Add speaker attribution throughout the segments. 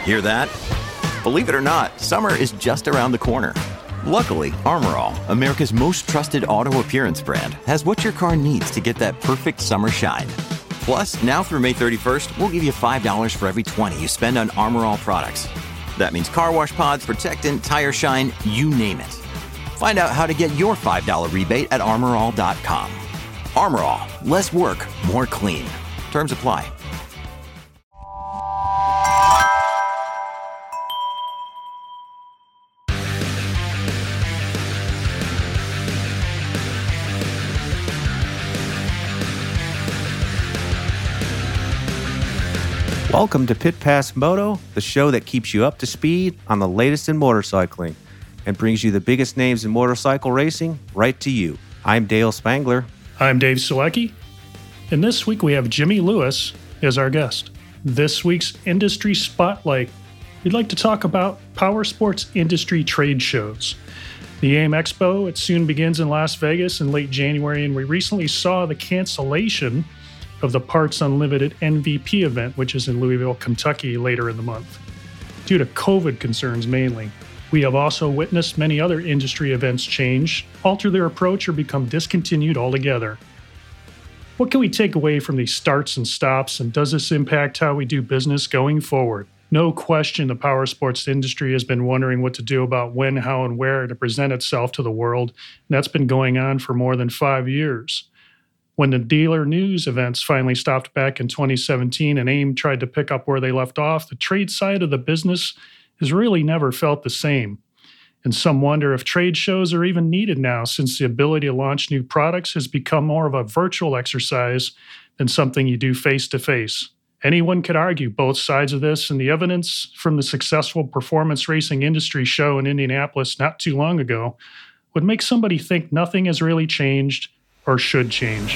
Speaker 1: Hear that? Believe it or not, summer is just around the corner. Luckily, Armor All, America's most trusted auto appearance brand, has what your car needs to get that perfect summer shine. Plus, now through May 31st, we'll give you $5 for every $20 you spend on Armor All products. That means car wash pods, protectant, tire shine, you name it. Find out how to get your $5 rebate at armorall.com. Armor All, less work, more clean. Terms apply.
Speaker 2: Welcome to Pit Pass Moto, the show that keeps you up to speed on the latest in motorcycling and brings you the biggest names in motorcycle racing right to you. I'm Dale Spangler.
Speaker 3: I'm Dave Selecki. And this week we have Jimmy Lewis as our guest. This week's Industry Spotlight, we'd like to talk about power sports industry trade shows. The AIM Expo, it soon begins in Las Vegas in late January, and we recently saw the cancellation of the Parts Unlimited MVP event, which is in Louisville, Kentucky, later in the month, due to COVID concerns mainly. We have also witnessed many other industry events change, alter their approach, or become discontinued altogether. What can we take away from these starts and stops, and does this impact how we do business going forward? No question the power sports industry has been wondering what to do about when, how, and where to present itself to the world, and that's been going on for more than 5 years. When the dealer news events finally stopped back in 2017 and AIM tried to pick up where they left off, the trade side of the business has really never felt the same. And some wonder if trade shows are even needed now, since the ability to launch new products has become more of a virtual exercise than something you do face-to-face. Anyone could argue both sides of this, and the evidence from the successful performance racing industry show in Indianapolis not too long ago would make somebody think nothing has really changed or should change.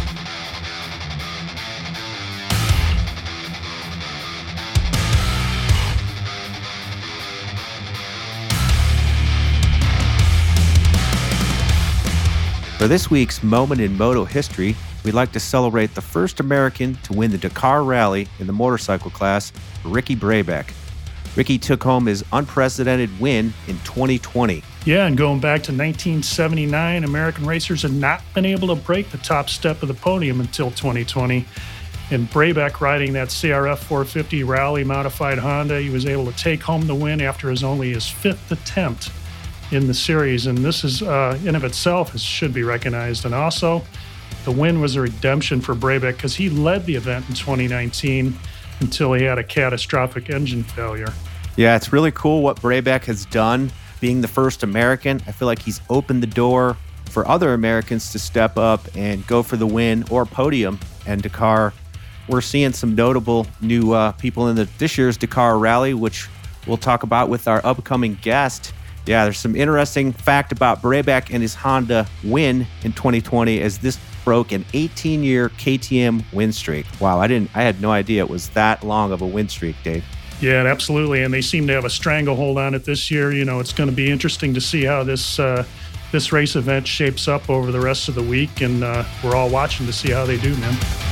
Speaker 2: For this week's Moment in Moto history, we'd like to celebrate the first American to win the Dakar Rally in the motorcycle class, Ricky Brabec. Ricky took home his unprecedented win in 2020.
Speaker 3: Yeah, and going back to 1979, American racers had not been able to break the top step of the podium until 2020. And Brabec, riding that CRF 450 Rally modified Honda, he was able to take home the win after only his fifth attempt in the series. And this is, in of itself, should be recognized. And also, the win was a redemption for Brabec because he led the event in 2019 until he had a catastrophic engine failure.
Speaker 2: Yeah, it's really cool what Brabec has done. Being the first American, I feel like he's opened the door for other Americans to step up and go for the win or podium. And Dakar, we're seeing some notable new people in this year's Dakar Rally, which we'll talk about with our upcoming guest. Yeah, there's some interesting fact about Brabec and his Honda win in 2020 as this broke an 18-year KTM win streak. Wow, I had no idea it was that long of a win streak, Dave.
Speaker 3: Yeah, absolutely, and they seem to have a stranglehold on it this year. You know, it's going to be interesting to see how this race event shapes up over the rest of the week, and we're all watching to see how they do, man.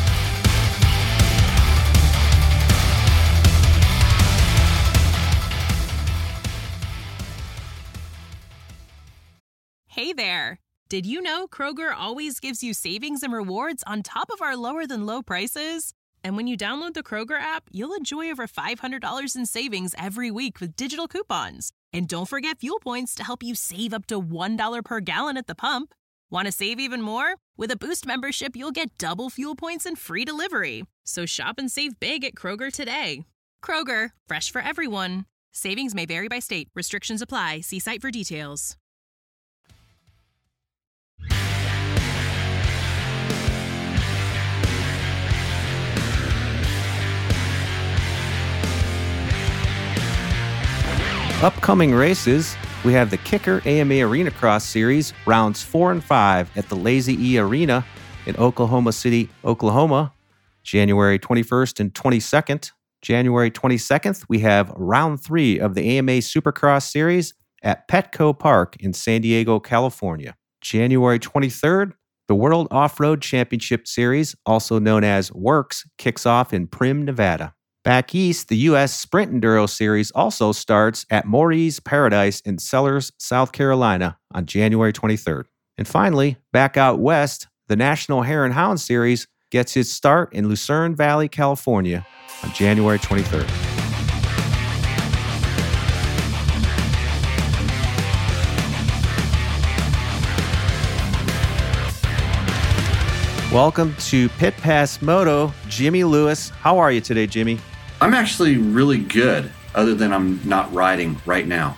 Speaker 4: Hey there! Did you know Kroger always gives you savings and rewards on top of our lower-than-low prices? And when you download the Kroger app, you'll enjoy over $500 in savings every week with digital coupons. And don't forget fuel points to help you save up to $1 per gallon at the pump. Want to save even more? With a Boost membership, you'll get double fuel points and free delivery. So shop and save big at Kroger today. Kroger, fresh for everyone. Savings may vary by state. Restrictions apply. See site for details.
Speaker 2: Upcoming races, we have the Kicker AMA Arena Cross Series, rounds 4 and 5 at the Lazy E Arena in Oklahoma City, Oklahoma, January 21st and 22nd. January 22nd, we have round 3 of the AMA Supercross Series at Petco Park in San Diego, California. January 23rd, the World Off-Road Championship Series, also known as WORCS, kicks off in Primm, Nevada. Back east, the U.S. Sprint Enduro Series also starts at Maury's Paradise in Sellers, South Carolina on January 23rd. And finally, back out west, the National Hare and Hound Series gets its start in Lucerne Valley, California on January 23rd. Welcome to Pit Pass Moto, Jimmy Lewis. How are you today, Jimmy?
Speaker 5: I'm actually really good, other than I'm not riding right now.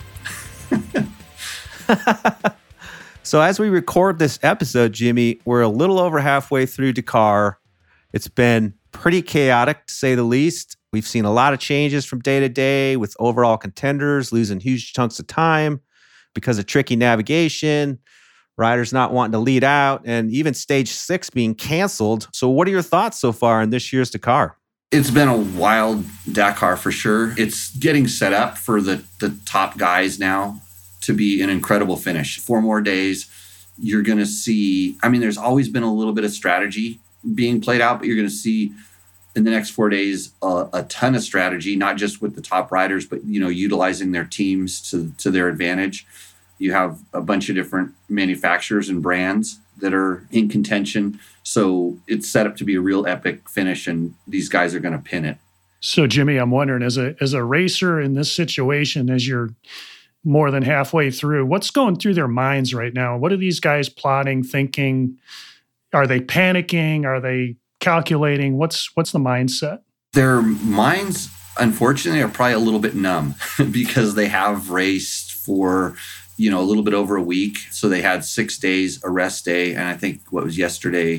Speaker 2: So as we record this episode, Jimmy, we're a little over halfway through Dakar. It's been pretty chaotic, to say the least. We've seen a lot of changes from day to day, with overall contenders losing huge chunks of time because of tricky navigation, riders not wanting to lead out, and even Stage 6 being canceled. So what are your thoughts so far in this year's Dakar?
Speaker 5: It's been a wild Dakar for sure. It's getting set up for the top guys now to be an incredible finish. 4 more days, you're going to see, there's always been a little bit of strategy being played out, but you're going to see in the next 4 days a ton of strategy, not just with the top riders, but utilizing their teams to their advantage. You have a bunch of different manufacturers and brands that are in contention. So it's set up to be a real epic finish, and these guys are going to pin it.
Speaker 3: So, Jimmy, I'm wondering, as a racer in this situation, as you're more than halfway through, what's going through their minds right now? What are these guys plotting, thinking? Are they panicking? Are they calculating? What's the mindset?
Speaker 5: Their minds, unfortunately, are probably a little bit numb because they have raced for a little bit over a week. So they had 6 days, a rest day. And I think what was yesterday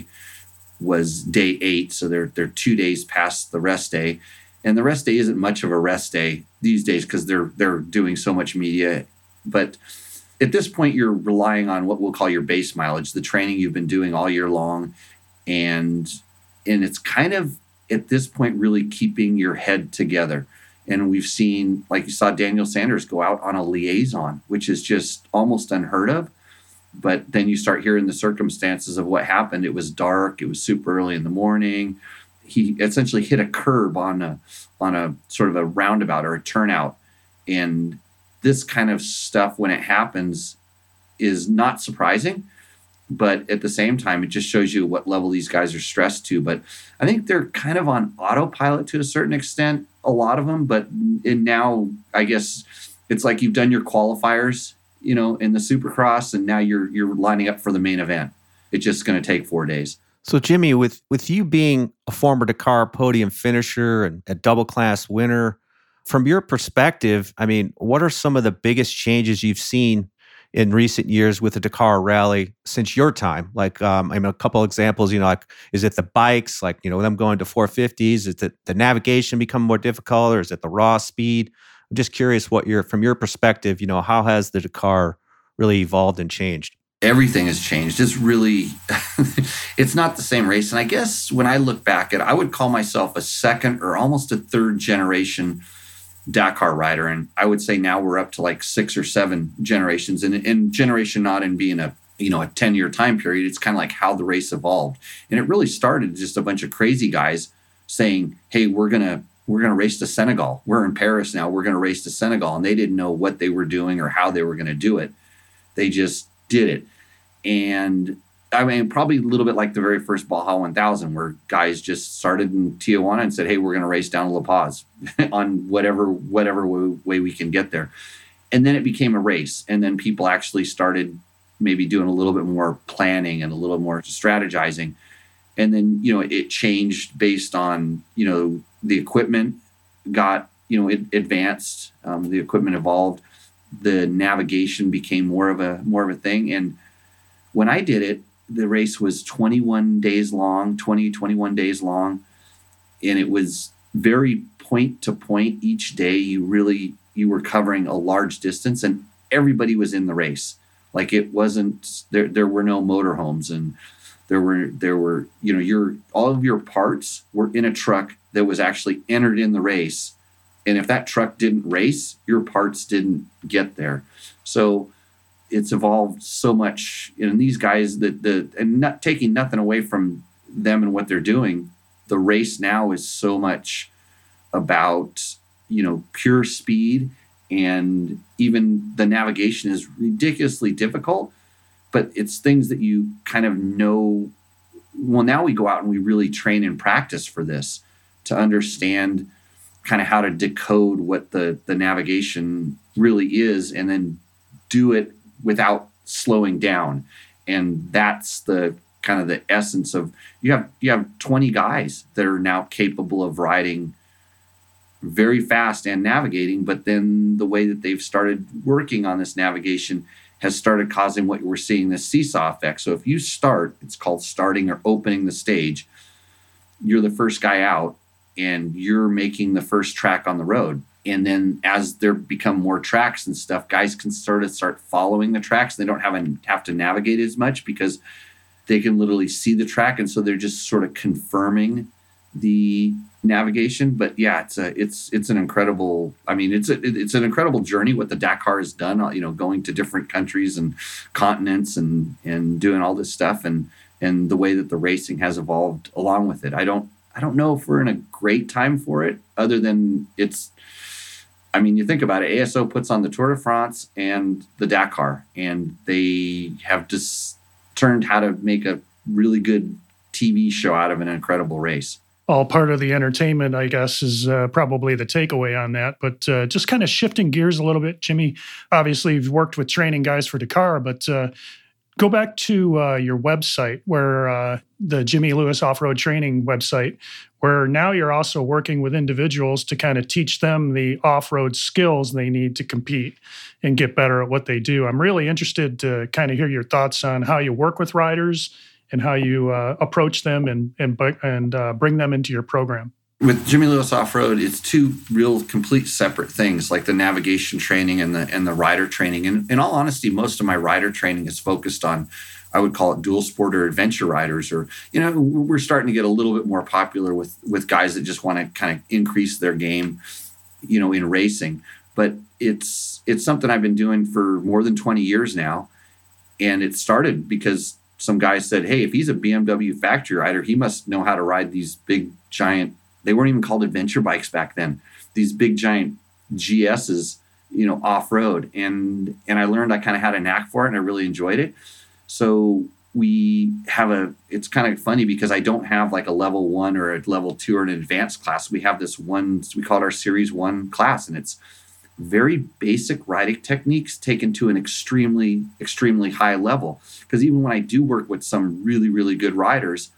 Speaker 5: was day 8. So they're 2 days past the rest day. And the rest day isn't much of a rest day these days because they're doing so much media. But at this point, you're relying on what we'll call your base mileage, the training you've been doing all year long. And it's kind of, at this point, really keeping your head together. And we've seen, like you saw Daniel Sanders go out on a liaison, which is just almost unheard of. But then you start hearing the circumstances of what happened. It was dark. It was super early in the morning. He essentially hit a curb on a sort of a roundabout or a turnout. And this kind of stuff, when it happens, is not surprising. But at the same time, it just shows you what level these guys are stressed to. But I think they're kind of on autopilot to a certain extent, a lot of them. But now, I guess it's like you've done your qualifiers, in the Supercross, and now you're lining up for the main event. It's just going to take 4 days.
Speaker 2: So, Jimmy, with you being a former Dakar podium finisher and a double class winner, from your perspective, what are some of the biggest changes you've seen in recent years with the Dakar Rally since your time? Like, a couple examples, is it the bikes, them going to 450s? Is it the navigation become more difficult, or is it the raw speed? I'm just curious from your perspective, how has the Dakar really evolved and changed?
Speaker 5: Everything has changed. It's really, it's not the same race. And I guess when I look back at it, I would call myself a second or almost a third generation Dakar rider. And I would say now we're up to like 6 or 7 generations. And generation not in being a 10-year time period. It's kind of like how the race evolved. And it really started just a bunch of crazy guys saying, hey, we're going to race to Senegal. We're in Paris now. We're going to race to Senegal. And they didn't know what they were doing or how they were going to do it. They just did it. And probably a little bit like the very first Baja 1000, where guys just started in Tijuana and said, hey, we're going to race down to La Paz on whatever way we can get there. And then it became a race. And then people actually started maybe doing a little bit more planning and a little more strategizing. And then, it changed based on, the equipment got, it advanced, the equipment evolved, the navigation became more of a thing. And when I did it, the race was 21 days long, and it was very point to point each day. You were covering a large distance, and everybody was in the race. Like, it wasn't, there were no motorhomes, and there were, all of your parts were in a truck that was actually entered in the race. And if that truck didn't race, your parts didn't get there. So it's evolved so much. And these guys, and not taking nothing away from them and what they're doing, the race now is so much about, pure speed, and even the navigation is ridiculously difficult, but it's things that you kind of know. Well, now we go out and we really train and practice for this to understand kind of how to decode what the navigation really is, and then do it without slowing down. And that's the kind of the essence of, you have 20 guys that are now capable of riding very fast and navigating, but then the way that they've started working on this navigation has started causing what we're seeing, this seesaw effect. So if you start, it's called starting or opening the stage, you're the first guy out and you're making the first track on the road. And then as there become more tracks and stuff, guys can start following the tracks. They don't have to navigate as much because they can literally see the track. And so they're just sort of confirming the navigation. But yeah, it's an incredible, it's an incredible journey what the Dakar has done, going to different countries and continents and doing all this stuff, and the way that the racing has evolved along with it. I don't know if we're in a great time for it, other than you think about it, ASO puts on the Tour de France and the Dakar, and they have just turned how to make a really good TV show out of an incredible race.
Speaker 3: All part of the entertainment, I guess, is probably the takeaway on that. But just kind of shifting gears a little bit, Jimmy, obviously you've worked with training guys for Dakar, but go back to your website, where the Jimmy Lewis Off-Road Training website, where now you're also working with individuals to kind of teach them the off-road skills they need to compete and get better at what they do. I'm really interested to kind of hear your thoughts on how you work with riders and how you approach them and bring them into your program.
Speaker 5: With Jimmy Lewis Off-Road, it's two real complete separate things, like the navigation training and the rider training. And in all honesty, most of my rider training is focused on, I would call it dual sport or adventure riders, or, we're starting to get a little bit more popular with guys that just want to kind of increase their game, in racing. But it's something I've been doing for more than 20 years now. And it started because some guy said, hey, if he's a BMW factory rider, he must know how to ride these big, giant, they weren't even called adventure bikes back then, these big, giant GSs, off-road. And I learned I kind of had a knack for it, and I really enjoyed it. So we have it's kind of funny because I don't have like a level 1 or a level 2 or an advanced class. We have this one, we call it our Series 1 class, and it's very basic riding techniques taken to an extremely, extremely high level. Because even when I do work with some really, really good riders,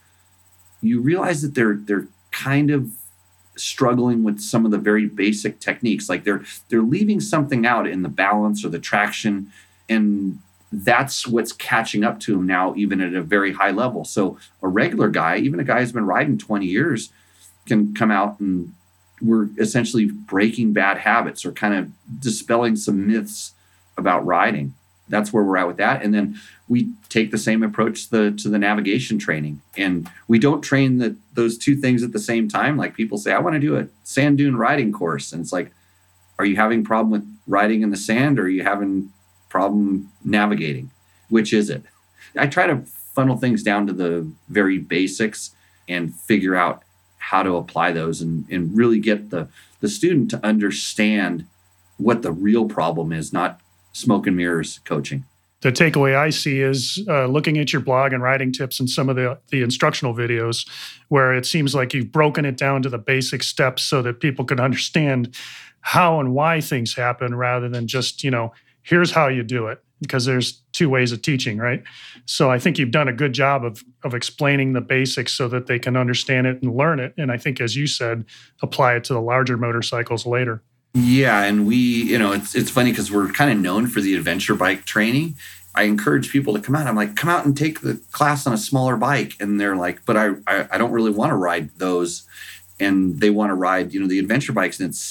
Speaker 5: you realize that they're kind of struggling with some of the very basic techniques. Like they're leaving something out in the balance or the traction, and that's what's catching up to them now, even at a very high level. So a regular guy, even a guy who's been riding 20 years, can come out and we're essentially breaking bad habits or kind of dispelling some myths about riding. That's where we're at with that. And then we take the same approach to the navigation training. And we don't train those two things at the same time. Like people say, I want to do a sand dune riding course. And it's like, are you having a problem with riding in the sand, or are you having problem navigating? Which is it? I try to funnel things down to the very basics and figure out how to apply those and really get the student to understand what the real problem is, not smoke and mirrors coaching.
Speaker 3: The takeaway I see is looking at your blog and riding tips and some of the instructional videos, where it seems like you've broken it down to the basic steps so that people can understand how and why things happen, rather than just, here's how you do it, because there's two ways of teaching, right? So I think you've done a good job of explaining the basics so that they can understand it and learn it. And I think, as you said, apply it to the larger motorcycles later.
Speaker 5: Yeah, and we, it's funny because we're kind of known for the adventure bike training. I encourage people to come out. I'm like, come out and take the class on a smaller bike. And they're like, but I don't really want to ride those. And they want to ride, the adventure bikes. And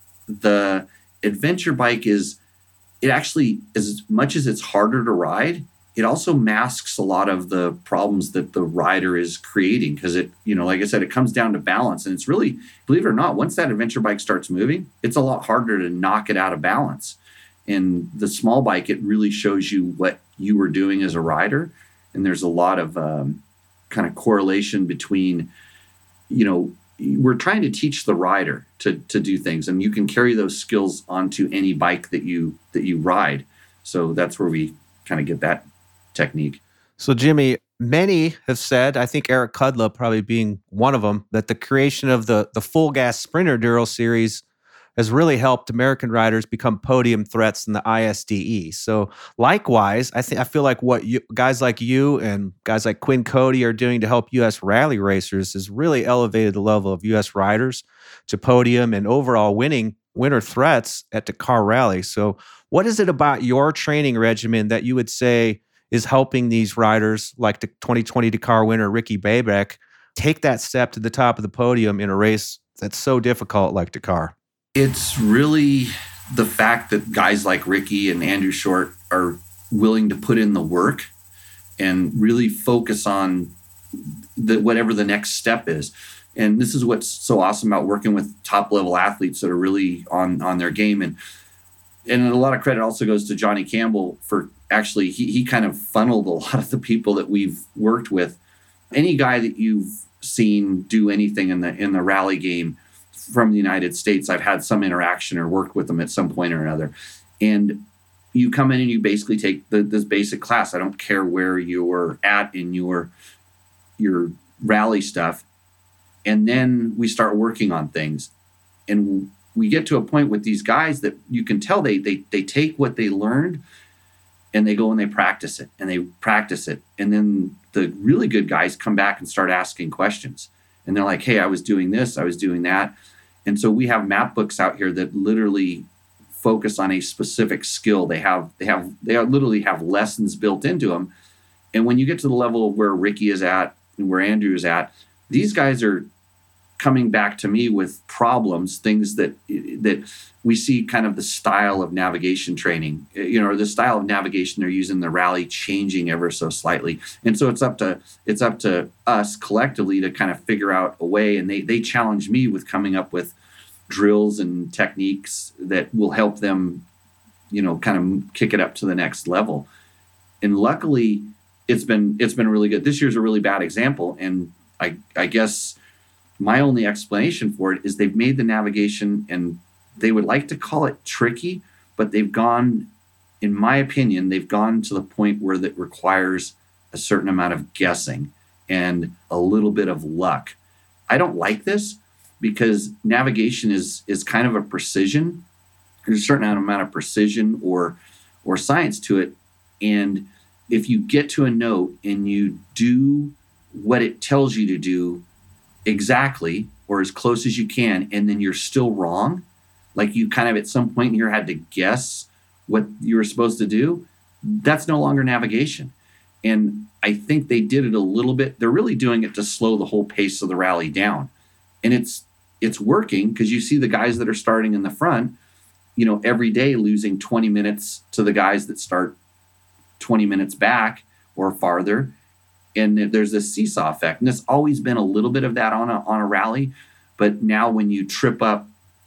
Speaker 5: the adventure bike it actually, as much as it's harder to ride, it also masks a lot of the problems that the rider is creating, because it, like I said, it comes down to balance. And it's really, believe it or not, once that adventure bike starts moving, it's a lot harder to knock it out of balance. And the small bike, it really shows you what you were doing as a rider. And there's a lot of kind of correlation between, we're trying to teach the rider to do things, and you can carry those skills onto any bike that you ride. So that's where we kind of get that technique.
Speaker 2: So Jimmy, many have said, I think Eric Kudla probably being one of them, that the creation of the Full Gas Sprinter Enduro series has really helped American riders become podium threats in the ISDE. So likewise, I feel like what guys like you and guys like Quinn Cody are doing to help U.S. rally racers has really elevated the level of U.S. riders to podium and overall winner threats at Dakar Rally. So what is it about your training regimen that you would say is helping these riders like the 2020 Dakar winner Ricky Brabec take that step to the top of the podium in a race that's so difficult like Dakar?
Speaker 5: It's really the fact that guys like Ricky and Andrew Short are willing to put in the work and really focus on whatever the next step is. And this is what's so awesome about working with top level athletes that are really on their game. And a lot of credit also goes to Johnny Campbell for actually, he kind of funneled a lot of the people that we've worked with. Any guy that you've seen do anything in the rally game from the United States, I've had some interaction or worked with them at some point or another. And you come in and you basically take this basic class. I don't care where you're at in your rally stuff. And then we start working on things. And we get to a point with these guys that you can tell they take what they learned and they go and they practice it and they practice it. And then the really good guys come back and start asking questions. And they're like, hey, I was doing this, I was doing that. And so we have map books out here that literally focus on a specific skill. They literally have lessons built into them. And when you get to the level of where Ricky is at and where Andrew is at, these guys are coming back to me with problems, things that we see kind of the style of navigation training, or the style of navigation they're using in the rally changing ever so slightly. And so it's up to us collectively to kind of figure out a way. And they challenge me with coming up with drills and techniques that will help them, kind of kick it up to the next level. And luckily it's been really good. This year's a really bad example. And I guess my only explanation for it is they've made the navigation, and they would like to call it tricky, but they've gone, in my opinion, they've gone to the point where that requires a certain amount of guessing and a little bit of luck. I don't like this because navigation is kind of a precision. There's a certain amount of precision or science to it. And if you get to a note and you do what it tells you to do exactly or as close as you can, and then you're still wrong, like you kind of at some point here had to guess what you were supposed to do, that's no longer navigation. And I think they did it a little bit. They're really doing it to slow the whole pace of the rally down. And it's working because you see the guys that are starting in the front, every day losing 20 minutes to the guys that start 20 minutes back or farther. And there's this seesaw effect. And there's always been a little bit of that on a rally. But now when you trip up,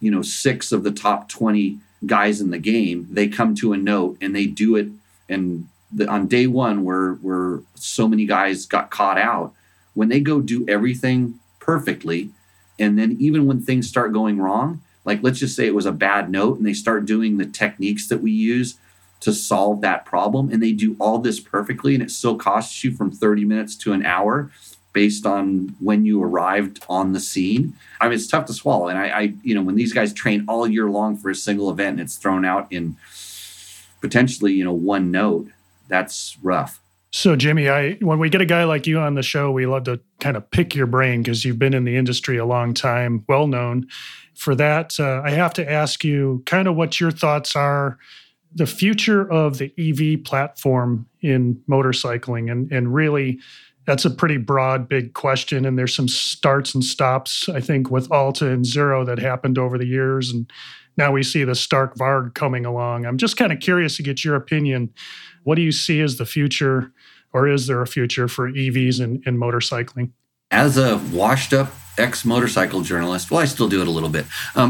Speaker 5: 6 of the top 20 guys in the game, they come to a note and they do it. And on day one, where so many guys got caught out, when they go do everything perfectly, and then even when things start going wrong, like let's just say it was a bad note and they start doing the techniques that we use to solve that problem, and they do all this perfectly, and it still costs you from 30 minutes to an hour based on when you arrived on the scene. I mean, it's tough to swallow. And I when these guys train all year long for a single event and it's thrown out in potentially, one note, that's rough.
Speaker 3: So Jimmy, when we get a guy like you on the show, we love to kind of pick your brain because you've been in the industry a long time, well known. For that, I have to ask you kind of what your thoughts are, the future of the EV platform in motorcycling. And really, that's a pretty broad, big question. And there's some starts and stops, I think, with Alta and Zero that happened over the years. And now we see the Stark Varg coming along. I'm just kind of curious to get your opinion. What do you see as the future, or is there a future for EVs in motorcycling?
Speaker 5: As a washed up ex-motorcycle journalist, well, I still do it a little bit.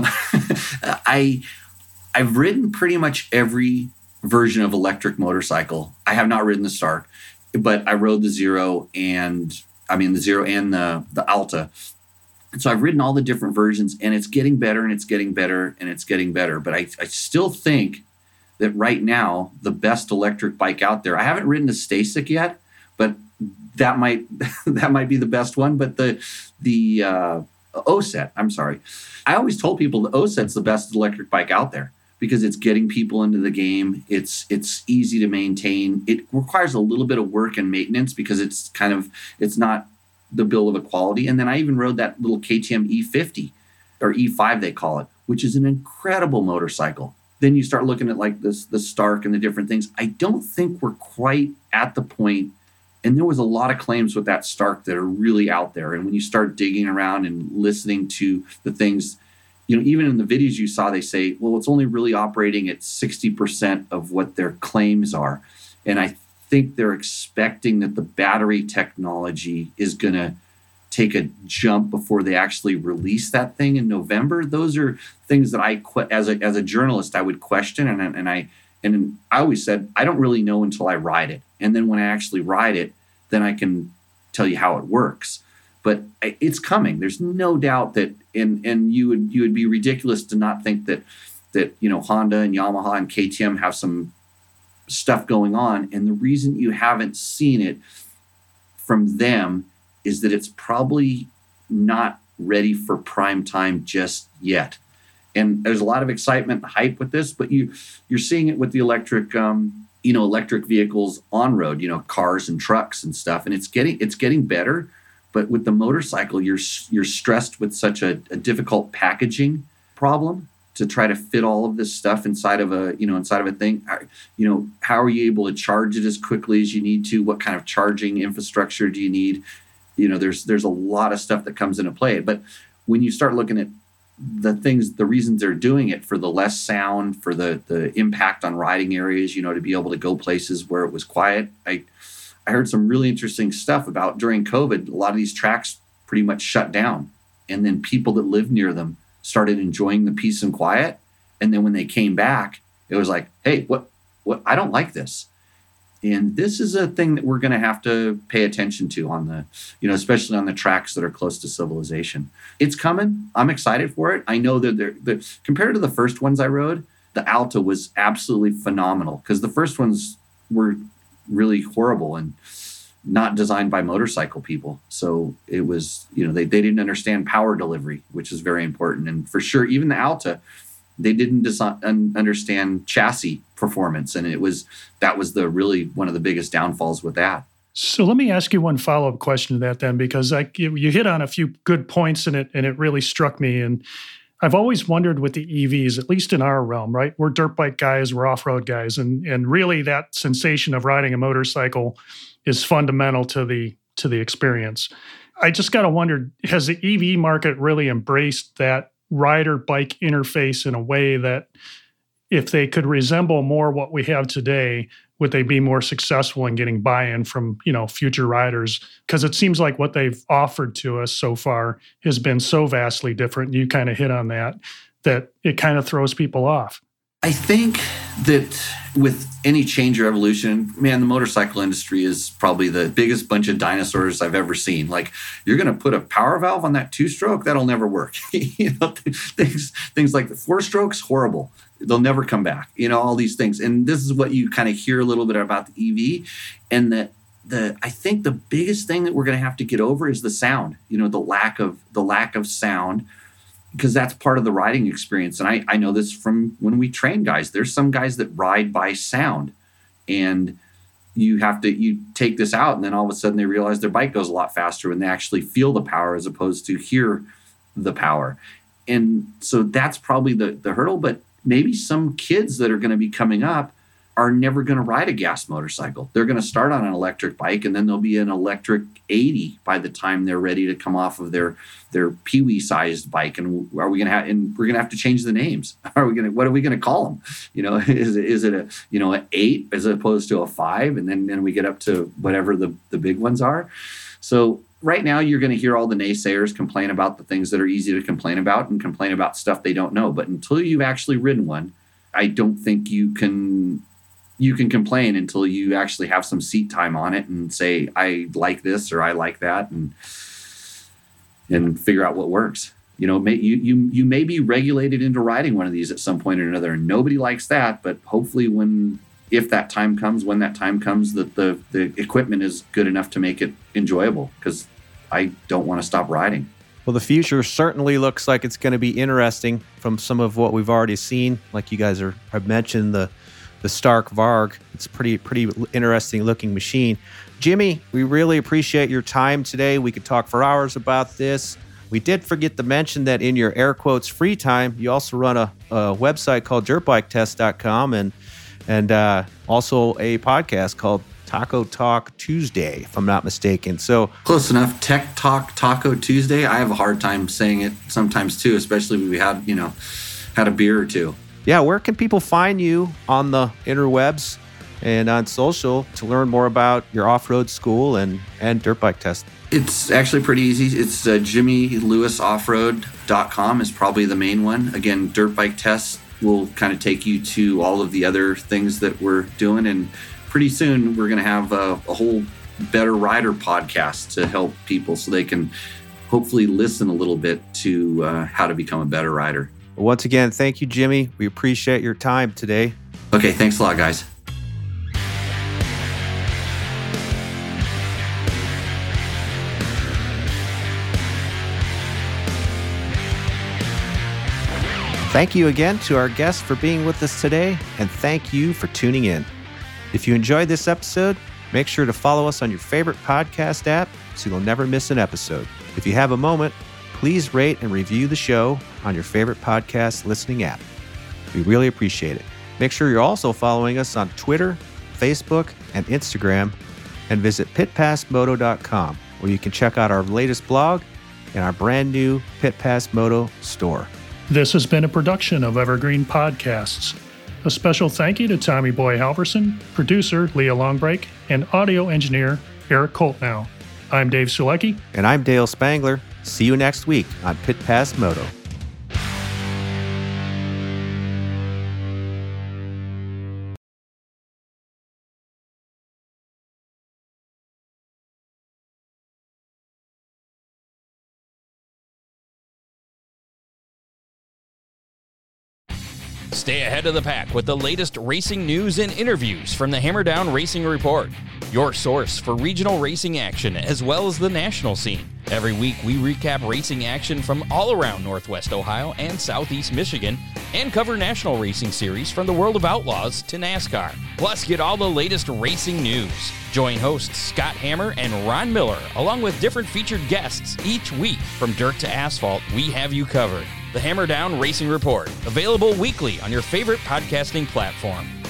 Speaker 5: I've ridden pretty much every version of electric motorcycle. I have not ridden the Stark, but I rode the Zero and the Alta. And so I've ridden all the different versions, and it's getting better and it's getting better and it's getting better. But I still think that right now, the best electric bike out there, I haven't ridden a Stasic yet, but that might be the best one. But the OSET, I'm sorry. I always told people the OSET's the best electric bike out there because it's getting people into the game. It's easy to maintain. It requires a little bit of work and maintenance because it's not the bill of equality. And then I even rode that little KTM E50 or E5 they call it, which is an incredible motorcycle. Then you start looking at like the Stark and the different things. I don't think we're quite at the point. And there was a lot of claims with that Stark that are really out there. And when you start digging around and listening to the things, even in the videos you saw, they say, well, it's only really operating at 60% of what their claims are. And I think they're expecting that the battery technology is going to take a jump before they actually release that thing in November. Those are things that as a journalist, I would question. And I always said, I don't really know until I ride it. And then when I actually ride it, then I can tell you how it works. But it's coming. There's no doubt that, and you would be ridiculous to not think that Honda and Yamaha and KTM have some stuff going on. And the reason you haven't seen it from them is that it's probably not ready for prime time just yet. And there's a lot of excitement and hype with this, but you're seeing it with the electric vehicles on road, cars and trucks and stuff. And it's getting better. But with the motorcycle, you're stressed with such a difficult packaging problem to try to fit all of this stuff inside of a thing. How are you able to charge it as quickly as you need to? What kind of charging infrastructure do you need? There's a lot of stuff that comes into play. But when you start looking at the reasons they're doing it, for the less sound, for the impact on riding areas, to be able to go places where it was quiet. I heard some really interesting stuff about during COVID, a lot of these tracks pretty much shut down. And then people that lived near them started enjoying the peace and quiet. And then when they came back, it was like, hey, what, I don't like this. And this is a thing that we're going to have to pay attention to on the, especially on the tracks that are close to civilization. It's coming. I'm excited for it. I know that compared to the first ones I rode, the Alta was absolutely phenomenal because the first ones were really horrible and not designed by motorcycle people. So it was, they didn't understand power delivery, which is very important. And for sure, even the Alta, they didn't understand chassis performance. And that was really one of the biggest downfalls with that.
Speaker 3: So let me ask you one follow-up question to that then, because you hit on a few good points in it, and it really struck me. And I've always wondered with the EVs, at least in our realm, right? We're dirt bike guys, we're off-road guys, and really that sensation of riding a motorcycle is fundamental to the experience. I just got to wonder, has the EV market really embraced that rider-bike interface in a way that if they could resemble more what we have today, would they be more successful in getting buy-in from, future riders? Because it seems like what they've offered to us so far has been so vastly different. You kind of hit on that it kind of throws people off.
Speaker 5: I think that with any change or evolution, man, the motorcycle industry is probably the biggest bunch of dinosaurs I've ever seen. Like, you're going to put a power valve on that 2-stroke, that'll never work. Things like the 4-strokes, horrible. They'll never come back. All these things. And this is what you kind of hear a little bit about the EV. And I think the biggest thing that we're going to have to get over is the sound. The lack of sound. Because that's part of the riding experience. And I know this from when we train guys. There's some guys that ride by sound. And you take this out, and then all of a sudden they realize their bike goes a lot faster when they actually feel the power as opposed to hear the power. And so that's probably the hurdle. But maybe some kids that are going to be coming up are never going to ride a gas motorcycle. They're going to start on an electric bike, and then there'll be an electric 80 by the time they're ready to come off of their peewee sized bike. And we're going to have to change the names. What are we going to call them? Is it an 8 as opposed to a 5? And then we get up to whatever the big ones are. So right now you're going to hear all the naysayers complain about the things that are easy to complain about and complain about stuff they don't know. But until you've actually ridden one, I don't think you can complain until you actually have some seat time on it and say, I like this or I like that. And and figure out what works. You know, you may be regulated into riding one of these at some point or another, and nobody likes that. But hopefully, when that time comes, that the equipment is good enough to make it enjoyable, because I don't want to stop riding.
Speaker 2: Well, the future certainly looks like it's going to be interesting from some of what we've already seen. Like you guys have mentioned, the Stark Varg. It's a pretty interesting looking machine. Jimmy, we really appreciate your time today. We could talk for hours about this. We did forget to mention that in your air quotes free time, you also run a website called dirtbiketest.com and also a podcast called Taco Talk Tuesday, if I'm not mistaken. So
Speaker 5: close enough. Tech Talk Taco Tuesday. I have a hard time saying it sometimes too, especially when we had a beer or two.
Speaker 2: Yeah, where can people find you on the interwebs and on social to learn more about your off-road school and dirt bike test?
Speaker 5: It's actually pretty easy. It's JimmyLewisOffroad.com is probably the main one. Again, Dirt Bike Test will kind of take you to all of the other things that we're doing. And pretty soon we're going to have a whole Better Rider podcast to help people so they can hopefully listen a little bit to how to become a better rider.
Speaker 2: Once again, thank you, Jimmy. We appreciate your time today.
Speaker 5: Okay, thanks a lot, guys.
Speaker 2: Thank you again to our guests for being with us today, and thank you for tuning in. If you enjoyed this episode, make sure to follow us on your favorite podcast app so you'll never miss an episode. If you have a moment, please rate and review the show on your favorite podcast listening app. We really appreciate it. Make sure you're also following us on Twitter, Facebook, and Instagram, and visit pitpassmoto.com, where you can check out our latest blog and our brand new Pit Pass Moto store.
Speaker 3: This has been a production of Evergreen Podcasts. A special thank you to Tommy Boy Halverson, producer Leah Longbreak, and audio engineer Eric Koltnow. I'm Dave Sulecki.
Speaker 2: And I'm Dale Spangler. See you next week on Pit Pass Moto.
Speaker 6: Stay ahead of the pack with the latest racing news and interviews from the Hammer Down Racing Report, your source for regional racing action as well as the national scene. Every week, we recap racing action from all around Northwest Ohio and Southeast Michigan and cover national racing series from the World of Outlaws to NASCAR. Plus, get all the latest racing news. Join hosts Scott Hammer and Ron Miller, along with different featured guests each week. From dirt to asphalt, we have you covered. The Hammer Down Racing Report, available weekly on your favorite podcasting platform.